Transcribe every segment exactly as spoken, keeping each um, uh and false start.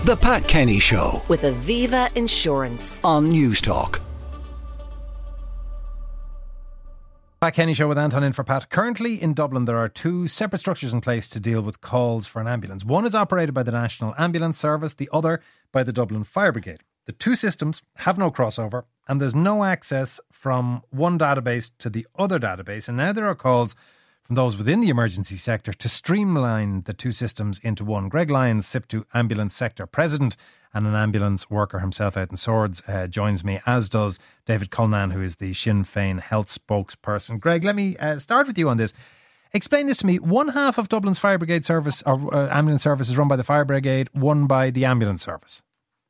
The Pat Kenny Show with Aviva Insurance on Newstalk. Pat Kenny Show with Anton in for Pat. Currently in Dublin there are two separate structures in place to deal with calls for an ambulance. One is operated by the National Ambulance Service, the other by the Dublin Fire Brigade. The two systems have no crossover and there's no access from one database to the other database, and now there are calls from those within the emergency sector to streamline the two systems into one. Greg Lyons, S I P T U Ambulance Sector President and an ambulance worker himself out in Swords, uh, joins me, as does David Cullinan, who is the Sinn Féin health spokesperson. Greg, let me uh, start with you on this. Explain this to me. One half of Dublin's fire brigade service, or uh, ambulance service, is run by the fire brigade, one by the ambulance service.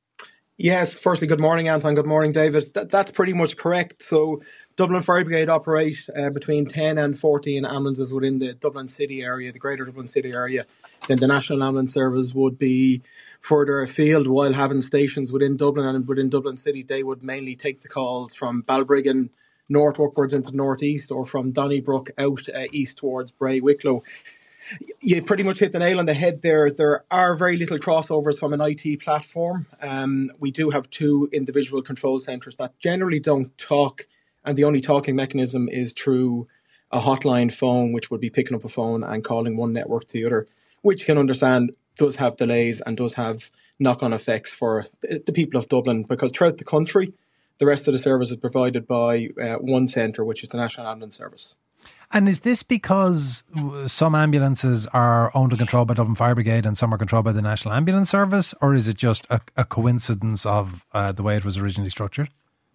Yes, firstly, good morning, Anton. Good morning, David. That, that's pretty much correct. So Dublin Fire Brigade operate uh, between ten and fourteen ambulances within the Dublin City area, the greater Dublin City area. Then the National Ambulance Service would be further afield, while having stations within Dublin and within Dublin City. They would mainly take the calls from Balbriggan north upwards into the northeast, or from Donnybrook out uh, east towards Bray Wicklow. You pretty much hit the nail on the head there. There are very little crossovers from an I T platform. Um, we do have two individual control centres that generally don't talk, and the only talking mechanism is through a hotline phone, which would be picking up a phone and calling one network to the other, which you can understand does have delays and does have knock-on effects for the people of Dublin, because throughout the country, the rest of the service is provided by uh, one centre, which is the National Ambulance Service. And is this because some ambulances are owned and controlled by Dublin Fire Brigade and some are controlled by the National Ambulance Service, or is it just a, a coincidence of uh, the way it was originally structured?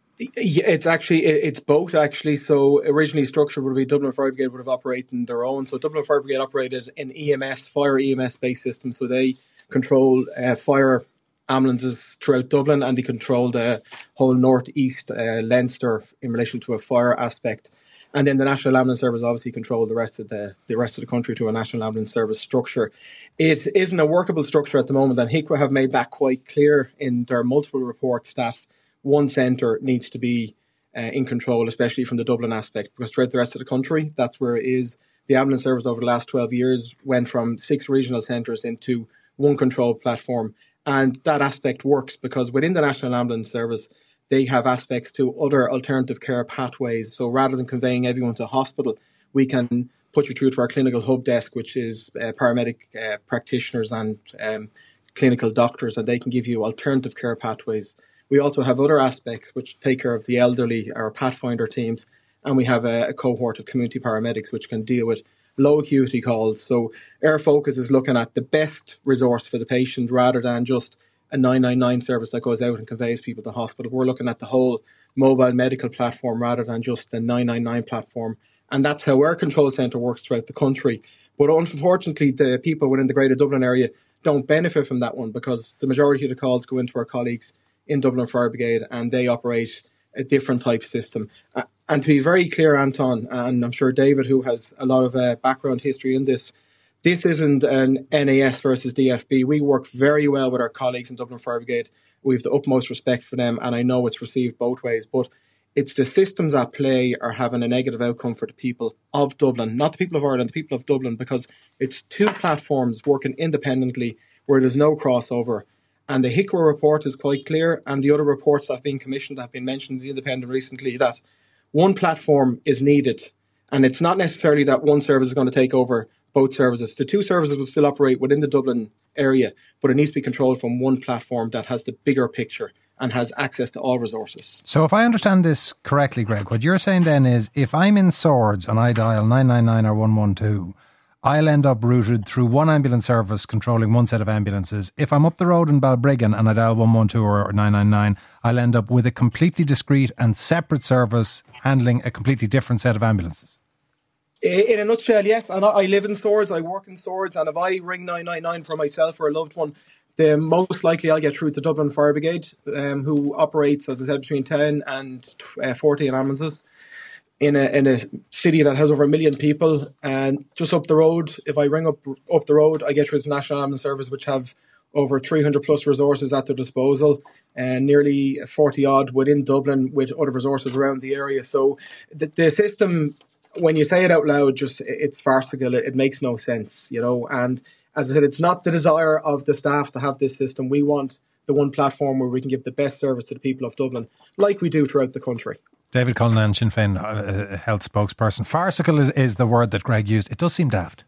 It's actually, it's both actually. So originally structured would be Dublin Fire Brigade would have operated in their own. So Dublin Fire Brigade operated in E M S, fire E M S based systems. So they control uh, fire ambulances throughout Dublin, and they control the whole northeast uh, Leinster in relation to a fire aspect. And then the National Ambulance Service obviously control the rest of the the rest of the country to a National Ambulance Service structure. It isn't a workable structure at the moment, and H I C W A have made that quite clear in their multiple reports that one centre needs to be uh, in control, especially from the Dublin aspect, because throughout the rest of the country, that's where it is. The ambulance service over the last twelve years went from six regional centres into one control platform. And that aspect works because within the National Ambulance Service, they have aspects to other alternative care pathways. So rather than conveying everyone to a hospital, we can put you through to our clinical hub desk, which is uh, paramedic uh, practitioners and um, clinical doctors, and they can give you alternative care pathways. We also have other aspects which take care of the elderly, our Pathfinder teams, and we have a, a cohort of community paramedics which can deal with low acuity calls. So our focus is looking at the best resource for the patient rather than just a nine nine nine service that goes out and conveys people to the hospital. We're looking at the whole mobile medical platform rather than just the nine nine nine platform. And that's how our control centre works throughout the country. But unfortunately, the people within the Greater Dublin area don't benefit from that one, because the majority of the calls go into our colleagues in Dublin Fire Brigade, and they operate a different type system. Uh, and to be very clear, Anton, and I'm sure David, who has a lot of uh, background history in this, this isn't an N A S versus D F B. We work very well with our colleagues in Dublin Fire Brigade. We have the utmost respect for them, and I know it's received both ways. But it's the systems at play are having a negative outcome for the people of Dublin, not the people of Ireland, the people of Dublin, because it's two platforms working independently where there's no crossover. And the H I C W A report is quite clear, and the other reports that have been commissioned that have been mentioned in the Independent recently, that one platform is needed. And it's not necessarily that one service is going to take over both services. The two services will still operate within the Dublin area, but it needs to be controlled from one platform that has the bigger picture and has access to all resources. So if I understand this correctly, Greg, what you're saying then is if I'm in Swords and I dial nine nine nine or one one two, I'll end up routed through one ambulance service controlling one set of ambulances. If I'm up the road in Balbriggan and I dial one one two or nine nine nine, I'll end up with a completely discrete and separate service handling a completely different set of ambulances. In a nutshell, yes. And I live in Swords, I work in Swords, and if I ring nine nine nine for myself or a loved one, then most likely I'll get through to Dublin Fire Brigade, um, who operates, as I said, between ten and fourteen ambulances in a in a city that has over a million people. And just up the road, if I ring up up the road, I get through to the National Ambulance Service, which have over three hundred plus resources at their disposal, and nearly forty odd within Dublin with other resources around the area. So the, the system, when you say it out loud, just it's farcical. It, it makes no sense, you know. And as I said, it's not the desire of the staff to have this system. We want the one platform where we can give the best service to the people of Dublin, like we do throughout the country. David Cullinan, Sinn Féin uh, health spokesperson. Farcical is, is the word that Greg used. It does seem daft.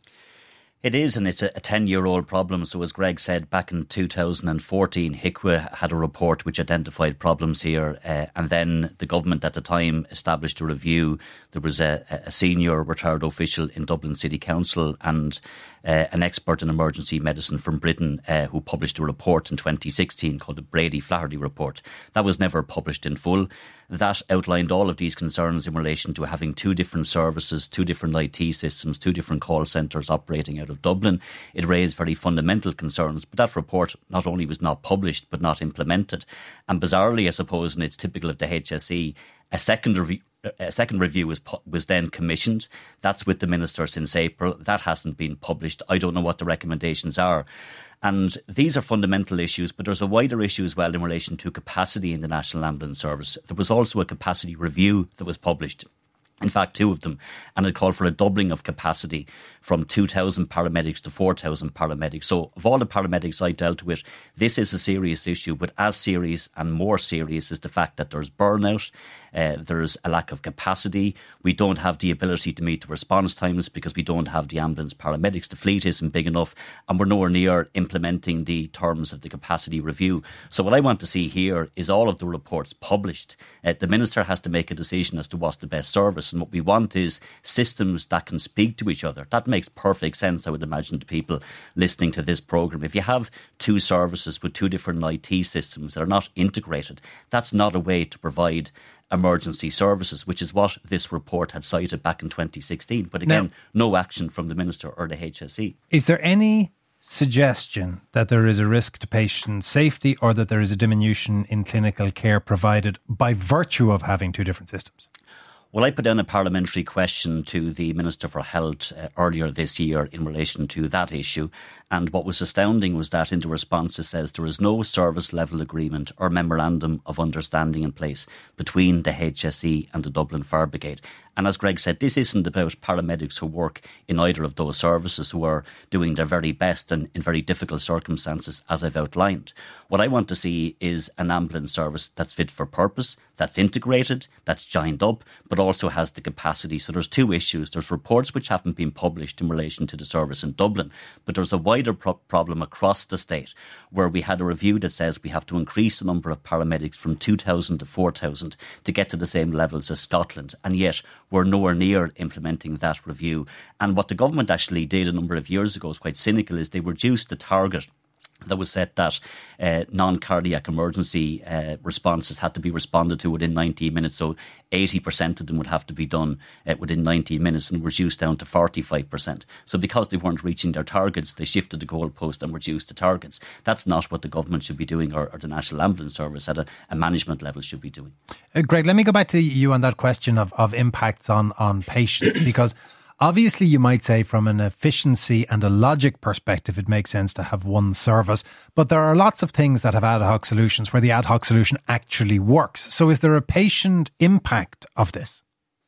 It is, and it's a ten-year-old problem. So as Greg said, back in two thousand fourteen, H I C W A had a report which identified problems here, uh, and then the government at the time established a review. There was a, a senior retired official in Dublin City Council and uh, an expert in emergency medicine from Britain uh, who published a report in twenty sixteen called the Brady-Flaherty Report. That was never published in full. That outlined all of these concerns in relation to having two different services, two different I T systems, two different call centres operating out of Dublin. It raised very fundamental concerns, but that report not only was not published but not implemented. And bizarrely, I suppose, and it's typical of the H S E, a second review A second review was was then commissioned. That's with the Minister since April. That hasn't been published. I don't know what the recommendations are. And these are fundamental issues, but there's a wider issue as well in relation to capacity in the National Ambulance Service. There was also a capacity review that was published. In fact, two of them, and it called for a doubling of capacity from two thousand paramedics to four thousand paramedics. So of all the paramedics I dealt with, this is a serious issue, but as serious and more serious is the fact that there's burnout, uh, there's a lack of capacity. We don't have the ability to meet the response times because we don't have the ambulance paramedics. The fleet isn't big enough, and we're nowhere near implementing the terms of the capacity review. So what I want to see here is all of the reports published. Uh, the Minister has to make a decision as to what's the best service. And what we want is systems that can speak to each other. That makes perfect sense, I would imagine, to people listening to this programme. If you have two services with two different I T systems that are not integrated, that's not a way to provide emergency services, which is what this report had cited back in twenty sixteen. But again, now, no action from the Minister or the H S E. Is there any suggestion that there is a risk to patient safety or that there is a diminution in clinical care provided by virtue of having two different systems? Well, I put down a parliamentary question to the Minister for Health uh, earlier this year in relation to that issue. And what was astounding was that in the response it says there is no service level agreement or memorandum of understanding in place between the H S E and the Dublin Fire Brigade. And as Greg said, this isn't about paramedics who work in either of those services who are doing their very best and in very difficult circumstances, as I've outlined. What I want to see is an ambulance service that's fit for purpose, that's integrated, that's joined up, but also has the capacity. So there's two issues. There's reports which haven't been published in relation to the service in Dublin, but there's a wider pro- problem across the state where we had a review that says we have to increase the number of paramedics from two thousand to four thousand to get to the same levels as Scotland. And yet we're nowhere near implementing that review. And what the government actually did a number of years ago is quite cynical, is they reduced the target that was set that uh, non-cardiac emergency uh, responses had to be responded to within ninety minutes. So eighty percent of them would have to be done uh, within ninety minutes and reduced down to forty-five percent. So because they weren't reaching their targets, they shifted the goalpost and reduced the targets. That's not what the government should be doing, or, or the National Ambulance Service at a, a management level should be doing. Uh, Greg, let me go back to you on that question of, of impacts on, on patients, because obviously, you might say from an efficiency and a logic perspective, it makes sense to have one service. But there are lots of things that have ad hoc solutions where the ad hoc solution actually works. So is there a patient impact of this?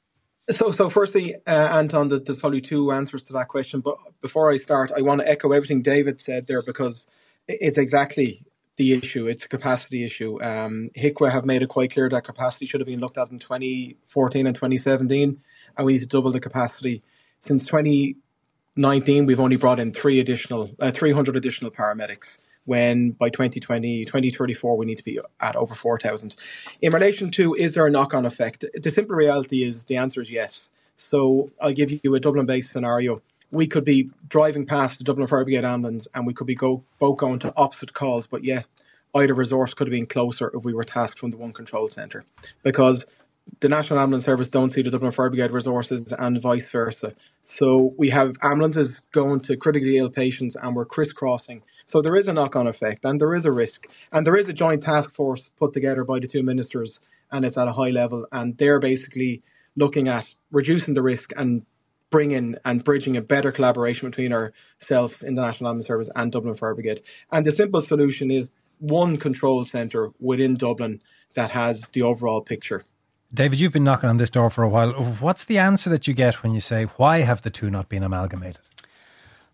So, so firstly, uh, Anton, there's probably two answers to that question. But before I start, I want to echo everything David said there, because it's exactly the issue. It's a capacity issue. Um, H I C W A have made it quite clear that capacity should have been looked at in twenty fourteen and twenty seventeen, and we need to double the capacity. Since twenty nineteen, we've only brought in three additional, uh, three hundred additional paramedics, when by twenty twenty, twenty thirty-four, we need to be at over four thousand. In relation to, is there a knock-on effect? The simple reality is the answer is yes. So I'll give you a Dublin-based scenario. We could be driving past the Dublin Fire Brigade ambulance and we could be go, both going to opposite calls, but yet either resource could have been closer if we were tasked from the one control centre. Because the National Ambulance Service don't see the Dublin Fire Brigade resources and vice versa. So we have ambulances going to critically ill patients and we're crisscrossing. So there is a knock-on effect and there is a risk. And there is a joint task force put together by the two ministers, and it's at a high level. And they're basically looking at reducing the risk and bringing and bridging a better collaboration between ourselves in the National Ambulance Service and Dublin Fire Brigade. And the simple solution is one control centre within Dublin that has the overall picture. David, you've been knocking on this door for a while. What's the answer that you get when you say, why have the two not been amalgamated?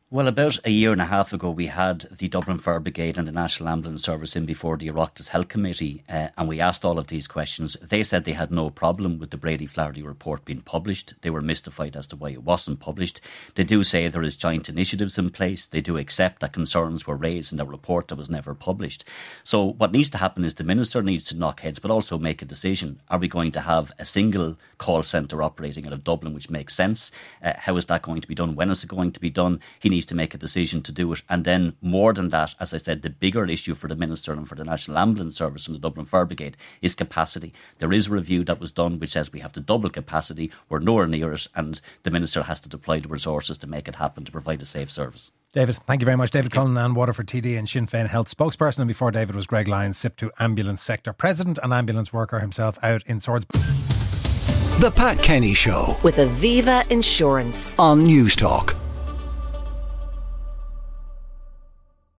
Well, about a year and a half ago, we had the Dublin Fire Brigade and the National Ambulance Service in before the Oireachtas Health Committee, uh, and we asked all of these questions. They said they had no problem with the Brady-Flaherty report being published. They were mystified as to why it wasn't published. They do say there is joint initiatives in place. They do accept that concerns were raised in the report that was never published. So what needs to happen is the Minister needs to knock heads, but also make a decision. Are we going to have a single call centre operating out of Dublin, which makes sense? Uh, how is that going to be done? When is it going to be done? He needs to make a decision to do it. And then more than that, as I said, the bigger issue for the Minister and for the National Ambulance Service and the Dublin Fire Brigade is capacity. There is a review that was done which says we have to double capacity. We're nowhere near it, and the Minister has to deploy the resources to make it happen, to provide a safe service. David, thank you very much. David Cullen and Waterford T D and Sinn Féin Health spokesperson. And before David was Greg Lyons, S I P T U ambulance sector president and ambulance worker himself out in Swords. The Pat Kenny Show with Aviva Insurance on News Talk.